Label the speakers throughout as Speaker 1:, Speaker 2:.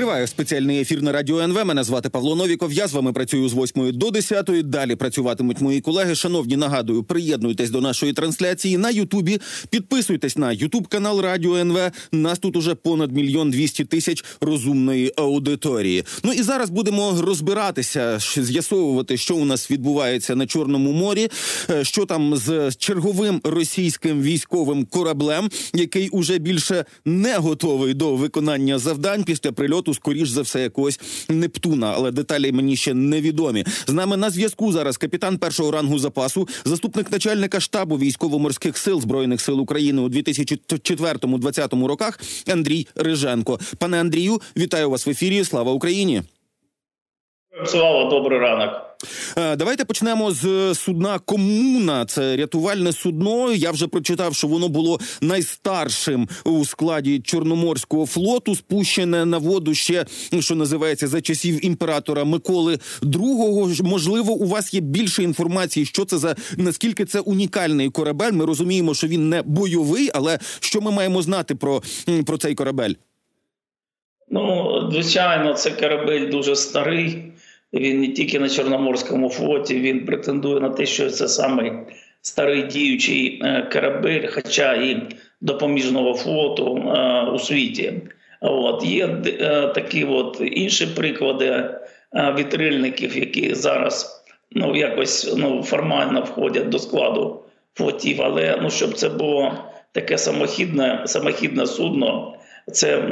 Speaker 1: Триває спеціальний ефір на Радіо НВ. Мене звати Павло Новіков. Я з вами працюю з 8 до 10. Далі працюватимуть мої колеги. Шановні, нагадую, приєднуйтесь до нашої трансляції на Ютубі. Підписуйтесь на Ютуб-канал Радіо НВ. Нас тут уже понад 1 200 000 розумної аудиторії. Ну і зараз будемо розбиратися, з'ясовувати, що у нас відбувається на Чорному морі, що там з черговим російським військовим кораблем, який уже більше не готовий до виконання завдань після прильоту, скоріш за все, якогось Нептуна, але деталі мені ще невідомі. З нами на зв'язку зараз капітан першого рангу запасу, заступник начальника штабу військово-морських сил Збройних сил України у 2004-2020 роках Андрій Риженко. Пане Андрію, вітаю вас в ефірі. Слава Україні!
Speaker 2: Слава, добрий ранок.
Speaker 1: Давайте почнемо з судна «Комуна». Це рятувальне судно. Я вже прочитав, що воно було найстаршим у складі Чорноморського флоту, спущене на воду ще, що називається, за часів імператора Миколи II. Можливо, у вас є більше інформації, що це за, наскільки це унікальний корабель. Ми розуміємо, що він не бойовий, але що ми маємо знати про цей корабель?
Speaker 2: Ну, звичайно, це корабель дуже старий. Він не тільки на Чорноморському флоті, він претендує на те, що це самий старий діючий корабель, хоча і допоміжного флоту у світі. Є такі інші приклади вітрильників, які зараз якось формально входять до складу флотів, але щоб це було таке самохідне судно, це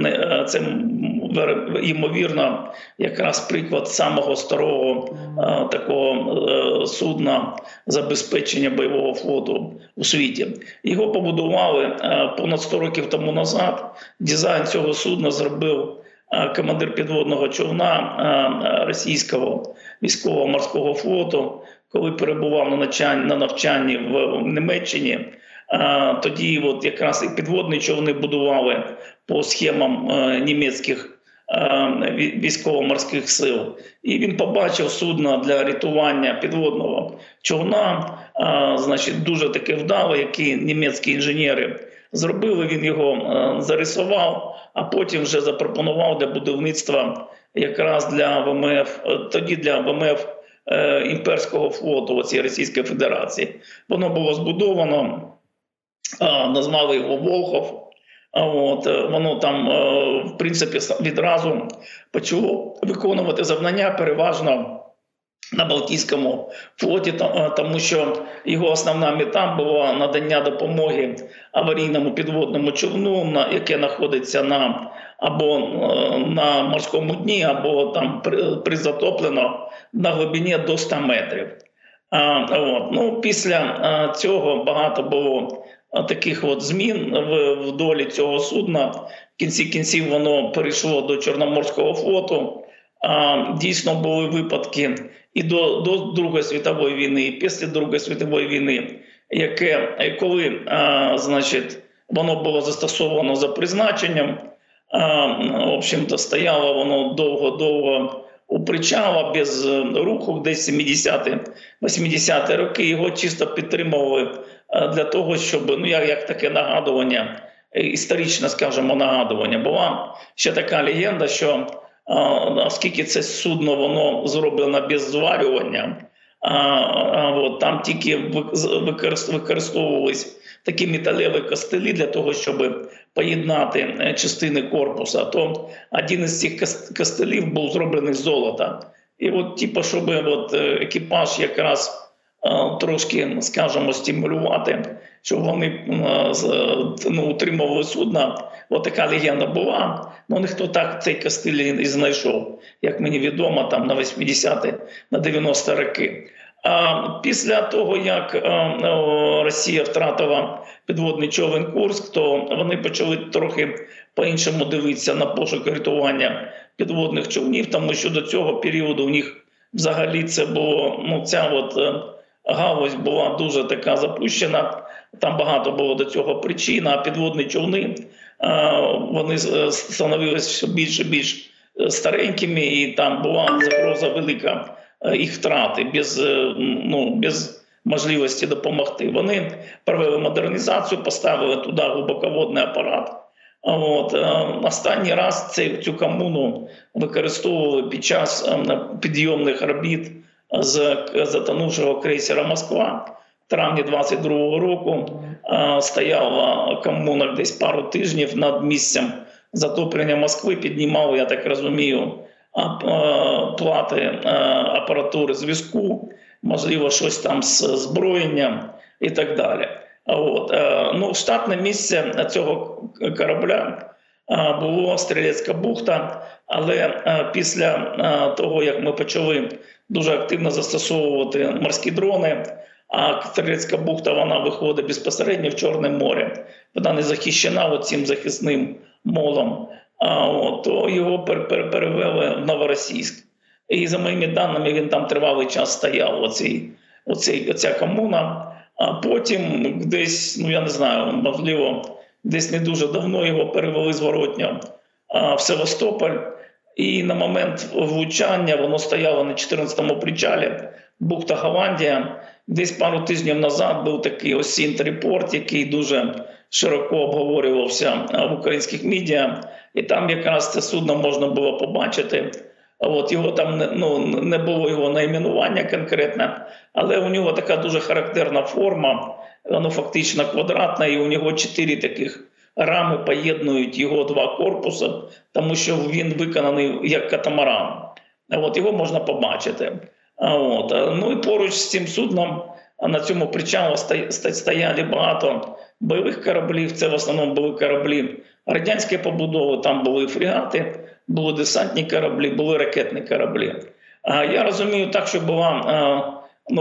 Speaker 2: ймовірно якраз приклад самого старого такого судна забезпечення бойового флоту у світі. Його побудували понад 100 років тому назад. Дизайн цього судна зробив командир підводного човна російського військово-морського флоту, коли перебував на навчанні в Німеччині. Тоді якраз і підводні човни будували по схемам німецьких військово-морських сил. І він побачив судно для рятування підводного човна, дуже таке вдале, які німецькі інженери зробили. Він його зарисував, а потім вже запропонував для будівництва якраз для ВМФ, тоді для ВМФ імперського флоту Російської Федерації. Воно було збудовано, назвали його Волхов. Воно там, в принципі, відразу почало виконувати завдання переважно на Балтійському флоті, тому що його основна мета була надання допомоги аварійному підводному човну, яке знаходиться або на морському дні, або там призатоплено на глибині до 100 метрів. Після цього багато було таких змін в долі цього судна. В кінці кінців воно перейшло до Чорноморського флоту. Дійсно були випадки і до Другої світової війни, і після Другої світової війни, коли воно було застосовано за призначенням. В общем-то, стояло воно довго-довго у причала, без руху, десь 70-80-ті роки. Його чисто підтримували для того, щоб, як таке нагадування, історичне, скажімо, нагадування. Була ще така легенда, що оскільки це судно, воно зроблено без зварювання, там тільки використовувались такі металеві костелі для того, щоб поєднати частини корпуса, то один із цих костелів був зроблений з золота. І щоб екіпаж якраз трошки, скажімо, стимулювати, щоб вони утримували судно. Така легенда була, але ніхто так цей костиль і знайшов, як мені відомо, там на 80-ті, на 90-ті роки. Після того, як Росія втратила підводний човен «Курськ», то вони почали трохи по-іншому дивитися на пошук і рятування підводних човнів, тому що до цього періоду у них взагалі це було, ця галузь була дуже така запущена, там багато було до цього причин, а підводні човни, вони становилися все більше і більш старенькими, і там була загроза велика їх втрати, без можливості допомогти. Вони провели модернізацію, поставили туди глибоководний апарат, Останній раз цю комуну використовували під час підйомних робіт з затонувшого крейсера «Москва». В травні 22-го року стояла комуна десь пару тижнів над місцем затоплення Москви, піднімав, я так розумію, плати апаратури зв'язку, можливо, щось там з озброєнням і так далі. Штатне місце цього корабля було Стрілецька бухта, але після того, як ми почали дуже активно застосовувати морські дрони, а Стрілецька бухта, вона виходить безпосередньо в Чорне море, вона не захищена цим захисним молом, то його перевели в Новоросійськ. І за моїми даними, він там тривалий час стояв, оця комуна. А потім десь, я не знаю, можливо, десь не дуже давно його перевели зворотньо в Севастополь. І на момент влучання воно стояло на 14-му причалі, бухта Голландія. Десь пару тижнів назад був такий осінт-репорт, який дуже широко обговорювався в українських медіа. І там якраз це судно можна було побачити. Його там не було його найменування конкретне, але у нього така дуже характерна форма, воно фактично квадратна, і у нього 4 таких рами поєднують його 2 корпуси, тому що він виконаний як катамаран. Його можна побачити. І поруч з цим судном на цьому причалі стояли багато бойових кораблів, це в основному були кораблі радянської побудови, там були фрегати, були десантні кораблі, були ракетні кораблі. Я розумію так, що була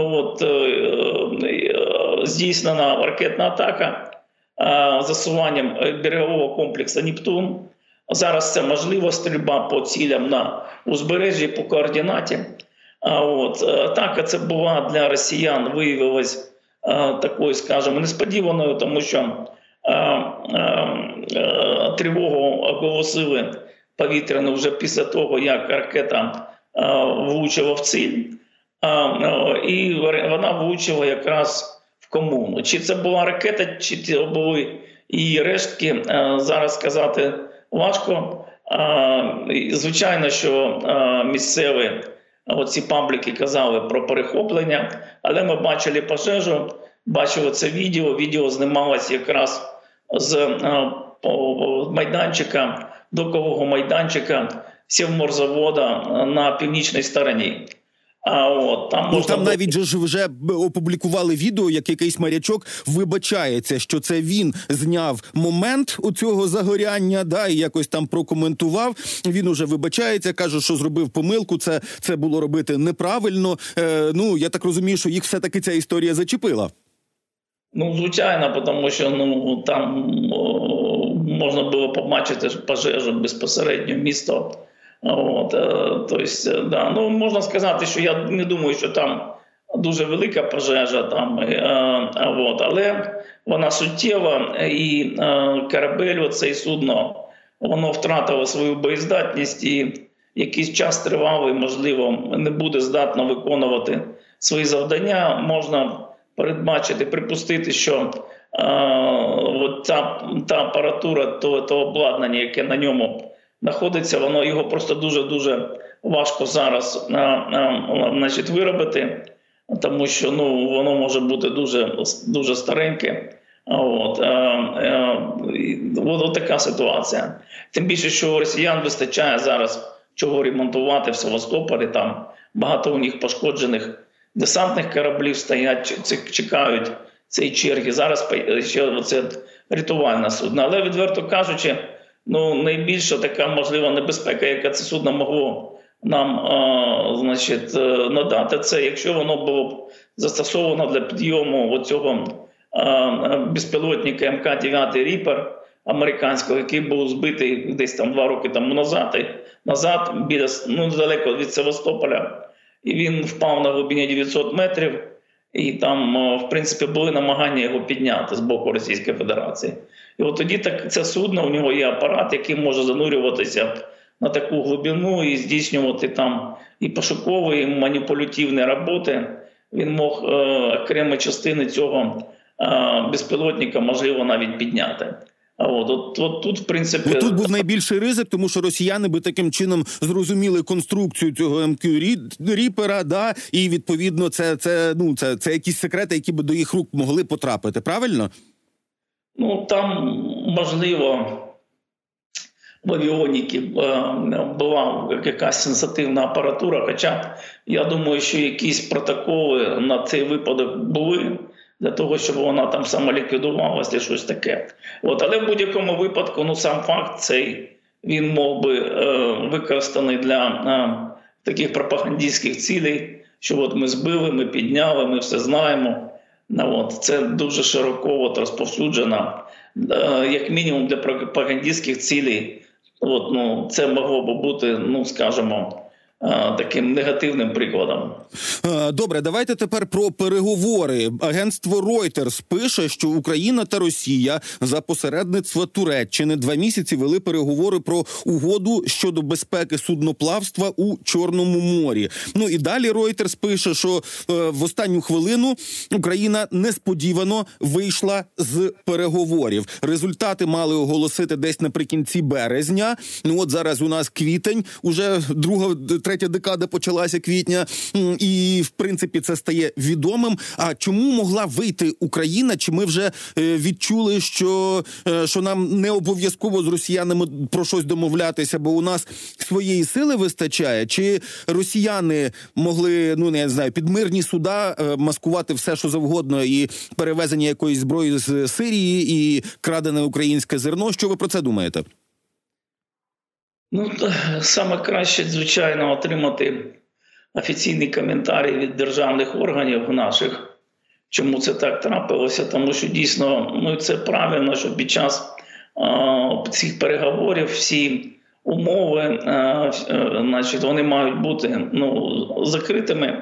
Speaker 2: здійснена ракетна атака засуванням берегового комплексу «Нептун». Зараз це можливо стрільба по цілям на узбережжі, по координаті. Атака це була для росіян, виявилась такою, скажімо, несподіваною, тому що тривогу оголосили повітряну вже після того, як ракета влучила в ціль, і вона влучила якраз в комуну. Чи це була ракета, чи це були її рештки, зараз сказати важко. Звичайно, що місцеві оці пабліки казали про перехоплення, але ми бачили пожежу, бачили це відео знімалось якраз з майданчика, докового майданчика Севморзавода на північній стороні.
Speaker 1: Там навіть вже опублікували відео, як якийсь морячок вибачається, що це він зняв момент у цього загоряння, і якось там прокоментував. Він уже вибачається, каже, що зробив помилку, це було робити неправильно. Я так розумію, що їх все-таки ця історія зачепила.
Speaker 2: Звичайно, тому що там можна було побачити пожежу безпосередньо місто. Можна сказати, що я не думаю, що там дуже велика пожежа, але вона суттєва, і корабель, оцей судно, воно втратило свою боєздатність і якийсь час тривалий, можливо, не буде здатно виконувати свої завдання. Можна передбачити, припустити, що та апаратура, то обладнання, яке на ньому знаходиться, його просто дуже-дуже важко зараз виробити, тому що воно може бути дуже стареньке. Ось така ситуація. Тим більше, що у росіян вистачає зараз чого ремонтувати в Севастополі, там багато у них пошкоджених десантних кораблів стоять, чекають цієї черги. Зараз ще це рятувальне судно. Але, відверто кажучи, найбільша така можлива небезпека, яка це судно могло нам надати, це якщо воно було б застосовано для підйому цього безпілотника МК-9 «Ріпер» американського, який був збитий десь там 2 роки тому назад біля, далеко від Севастополя. І він впав на глибині 900 метрів, і там, в принципі, були намагання його підняти з боку Російської Федерації. І тоді це судно, у нього є апарат, який може занурюватися на таку глибину і здійснювати там і пошукові, і маніпулятивні роботи. Він мог окремі частини цього безпілотника, можливо, навіть підняти. От тут, в принципі...
Speaker 1: Тут був найбільший ризик, тому що росіяни би таким чином зрозуміли конструкцію цього МК Ріпера, да, і відповідно це якісь секрети, які би до їх рук могли потрапити, правильно?
Speaker 2: Там, можливо, в авіоніки була якась сенситивна апаратура, хоча я думаю, що якісь протоколи на цей випадок були, для того, щоб вона там самоліквідувалася чи щось таке. Але в будь-якому випадку, сам факт цей, він мог би використаний для таких пропагандистських цілей, що ми збили, ми підняли, ми все знаємо. Це дуже широко розповсюджено, як мінімум для пропагандистських цілей. Це могло б бути, скажімо, таким негативним прикладом.
Speaker 1: Добре, давайте тепер про переговори. Агентство Reuters пише, що Україна та Росія за посередництва Туреччини 2 місяці вели переговори про угоду щодо безпеки судноплавства у Чорному морі. І далі Reuters пише, що в останню хвилину Україна несподівано вийшла з переговорів. Результати мали оголосити десь наприкінці березня. Зараз у нас квітень, уже третя декада почалася квітня, і, в принципі, це стає відомим. А чому могла вийти Україна? Чи ми вже відчули, що нам не обов'язково з росіянами про щось домовлятися, бо у нас своєї сили вистачає? Чи росіяни могли, під мирні суда маскувати все, що завгодно, і перевезення якоїсь зброї з Сирії, і крадене українське зерно? Що ви про це думаєте?
Speaker 2: Саме краще, звичайно, отримати офіційні коментарі від державних органів наших, чому це так трапилося, тому що дійсно це правильно, що під час цих переговорів всі умови, вони мають бути закритими.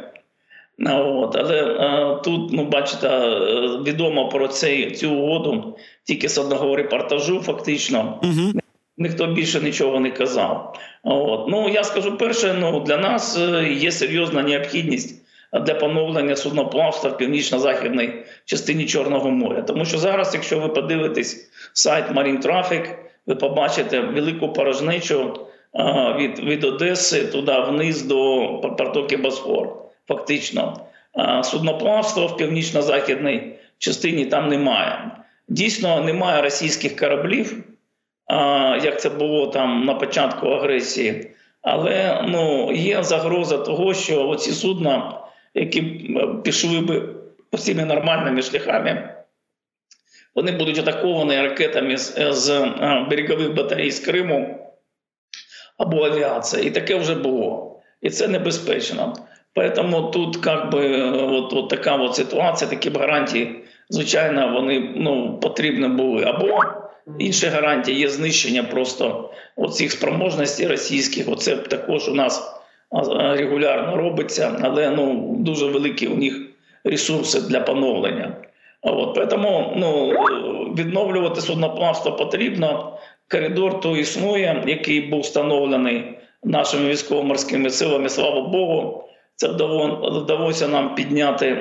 Speaker 2: Але тут, бачите, відомо про цю угоду тільки з одного репортажу фактично. Ніхто більше нічого не казав. Я скажу перше, для нас є серйозна необхідність для поновлення судноплавства в північно-західній частині Чорного моря. Тому що зараз, якщо ви подивитесь сайт Marine Traffic, ви побачите велику порожнечу від Одеси туди вниз до протоки Босфор. Фактично. Судноплавства в північно-західній частині там немає. Дійсно, немає російських кораблів, як це було там на початку агресії. Але є загроза того, що оці судна, які пішли би всіми нормальними шляхами, вони будуть атаковані ракетами з берегових батарей з Криму або авіація. І таке вже було. І це небезпечно. Тому тут така ситуація, такі гарантії, звичайно, вони потрібні були. Або інші гарантії є знищення просто оцих спроможностей російських. Оце також у нас регулярно робиться, але дуже великі у них ресурси для поновлення. Тому відновлювати судноплавство потрібно. Коридор то існує, який був встановлений нашими військово-морськими силами, слава Богу. Це вдалося нам підняти,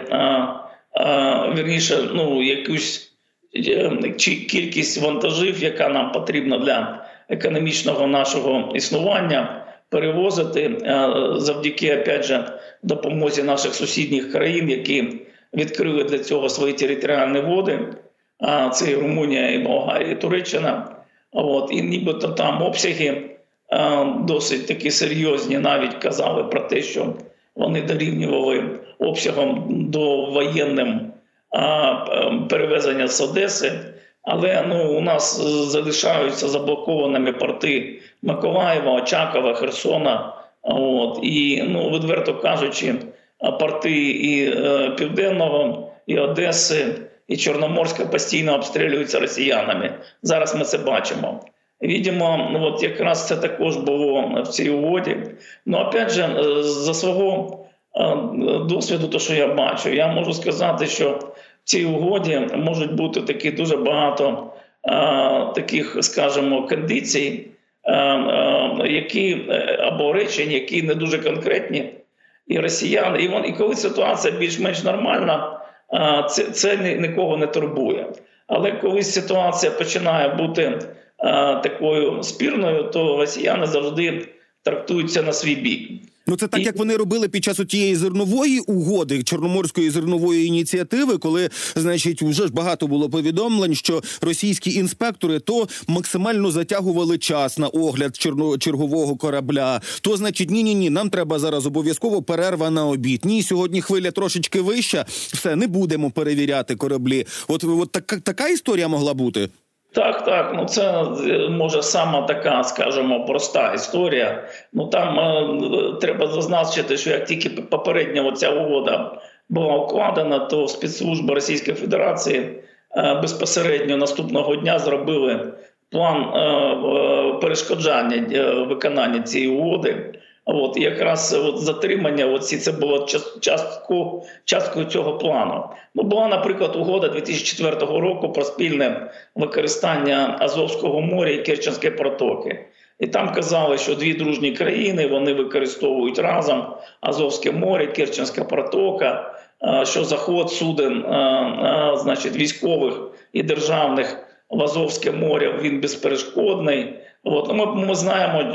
Speaker 2: якусь кількість вантажів, яка нам потрібна для економічного нашого існування, перевозити завдяки, опять же, допомозі наших сусідніх країн, які відкрили для цього свої територіальні води. Це і Румунія, і Болгарія, і Туреччина. І нібито там обсяги досить такі серйозні, навіть казали про те, що вони дорівнювали обсягом до воєнним перевезення з Одеси. Але у нас залишаються заблокованими порти Миколаєва, Очакова, Херсона. І, відверто кажучи, порти і Південного, і Одеси, і Чорноморська постійно обстрілюються росіянами. Зараз ми це бачимо. Видимо, якраз це також було в цій угоді. Опять же, за свого досвіду, то, що я бачу, я можу сказати, що в цій угоді можуть бути такі дуже багато таких, скажімо, кондицій, які, або речень, які не дуже конкретні. І росіяни, і коли ситуація більш-менш нормальна, це нікого не турбує. Але коли ситуація починає бути такою спірною, то росіяни завжди трактуються на свій бік.
Speaker 1: Ну, це так, як вони робили під час тієї зернової угоди, Чорноморської зернової ініціативи, коли, значить, вже ж багато було повідомлень, що російські інспектори то максимально затягували час на огляд чергового корабля, то, значить, ні, нам треба зараз обов'язково перерва на обід. Ні, сьогодні хвиля трошечки вища, все, не будемо перевіряти кораблі. От така історія могла бути?
Speaker 2: Так, ну це може сама така, скажімо, проста історія. Ну там треба зазначити, що як тільки попередня оця угода була укладена, то спецслужби Російської Федерації безпосередньо наступного дня зробили план перешкоджання виконання цієї угоди. І якраз затримання це було часткою цього плану. Ну, була, наприклад, угода 2004 року про спільне використання Азовського моря і Керченської протоки. І там казали, що дві дружні країни, вони використовують разом Азовське море, Керченська протока, що заход суден, значить, військових і державних в Азовське море, він безперешкодний. Ми знаємо,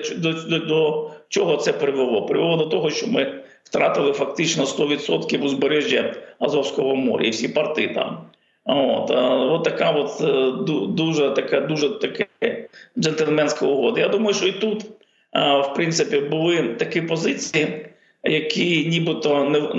Speaker 2: до чого це привело. Привело до того, що ми втратили фактично 100% узбережжя Азовського моря і всі порти там. Така дуже джентльменська угода. Я думаю, що і тут, в принципі, були такі позиції, які нібито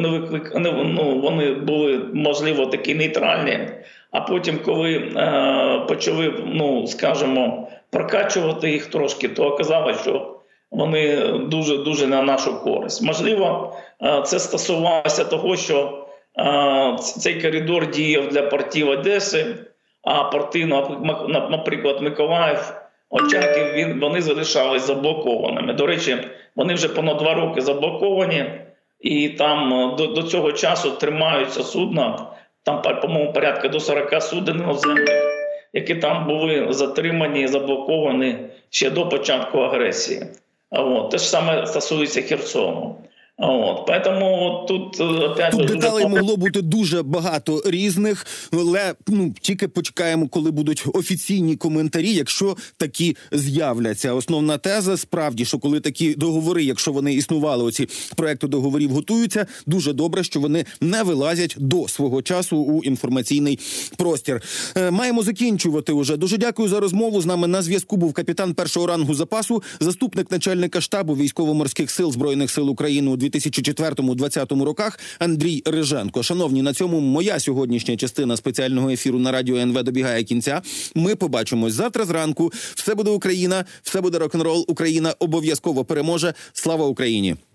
Speaker 2: вони були, можливо, такі нейтральні. А потім, коли почали, скажімо, прокачувати їх трошки, то оказалось, що вони дуже на нашу користь. Можливо, це стосувалося того, що цей коридор діяв для портів Одеси, а порти, наприклад, Миколаїв, Очаків, вони залишались заблокованими. До речі, вони вже понад 2 роки заблоковані, і там до цього часу тримаються судна, там, по-моєму, порядка до 40 суден іноземних, які там були затримані і заблоковані ще до початку агресії. Те ж саме стосується Херсону. Поэтому тут опять
Speaker 1: тут деталей могло бути дуже багато різних, але тільки почекаємо, коли будуть офіційні коментарі, якщо такі з'являться. Основна теза справді, що коли такі договори, якщо вони існували, оці проекти договорів готуються, дуже добре, що вони не вилазять до свого часу у інформаційний простір. Маємо закінчувати уже. Дуже дякую за розмову. З нами на зв'язку був капітан першого рангу запасу, заступник начальника штабу Військово-морських сил Збройних сил України у 2004-2020 роках Андрій Риженко. Шановні, на цьому моя сьогоднішня частина спеціального ефіру на Радіо НВ добігає кінця. Ми побачимось завтра зранку. Все буде Україна, все буде рок-н-рол. Україна обов'язково переможе. Слава Україні!